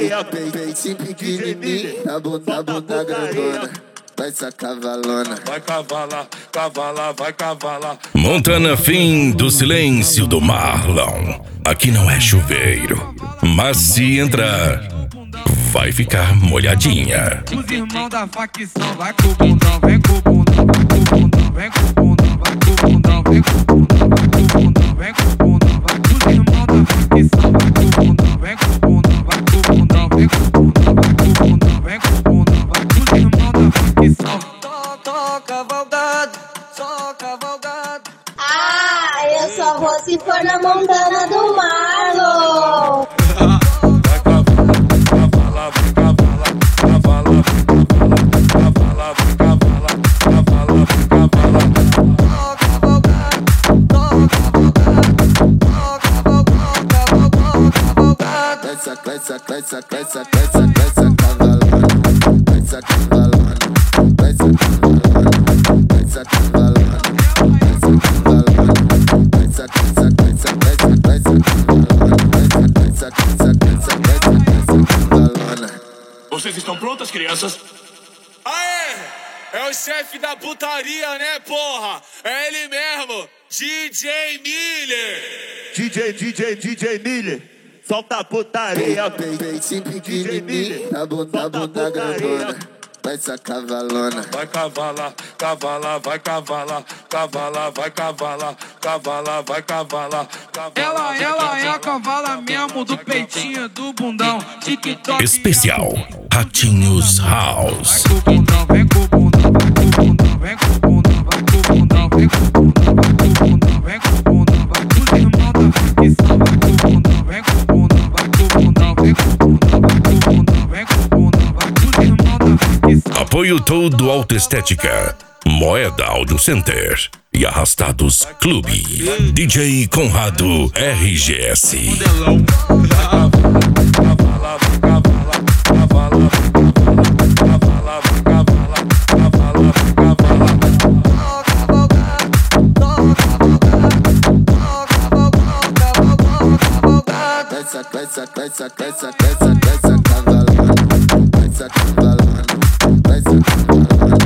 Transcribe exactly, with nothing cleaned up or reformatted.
putaria, peitinho pequenininho, a bunda, a bunda grandona. Vai essa cavalona. Vai cavalar, cavalar, vai cavalar. Montana fim do silêncio do Marlon. Aqui não é chuveiro, mas se entrar, vai ficar molhadinha. Os irmãos da facção, vai com o bundão, vem com o bundão, vai com o bundão, vem com o bundão, vai com o bundão, vem com o bundão, vai com o bundão, vem com o bundão, vai com os irmãos da facção, vai com o bundão, vem com o bundão, vai com o bundão, vem com o bundão, vai com o bundão, vem com o bundão, vai com os irmãos da facção. Só cavalgado, só cavalgado. Ah, eu só vou se for na Montana do Marlon. Vai essa, vai essa, vai essa, vai essa, vai essa cavalona. Vai essa cavalona. Vai essa cavalona. Vai essa cavalona. Vai essa cavalona. Vai essa, vai essa, vai essa, vai essa cavalona. Vai essa, vai essa, vai essa, vai essa, vai essa cavalona. Vocês estão prontas, crianças? Aê! É o chefe da putaria, né, porra? É ele mesmo, D J Miller. D J, D J, D J Miller. Solta a putaria, peitinho pequenininho, a bunda, a bunda grandona. Vai essa cavalona. Vai cavalar, cavalar, vai cavalar, cavalar, vai cavalar, cavalar, vai cavalar. Ela, ela é a cavala mesmo do peitinho do bundão. TikTok. Especial Ratinhos House. Vai com o bundão, vem com o bundão, vai com o bundão, vem com o bundão, vai com o bundão, vem com o bundão, vai com o bundão, vem com o bundão, vai com os irmãos da facção, vai com o bundão, vem com o bundão, vai com o bundão, vem com o bundão, vai com o bundão, vem com o bundão, vai com os irmãos da facção. Apoio todo Autoestética, Moeda Audio Center e Arrastados Clube. D J Conrado R G S. Vai essa, vai essa, vai essa, vai essa, vai essa cavalona. Vai essa cavalona. Vai essa cavalona.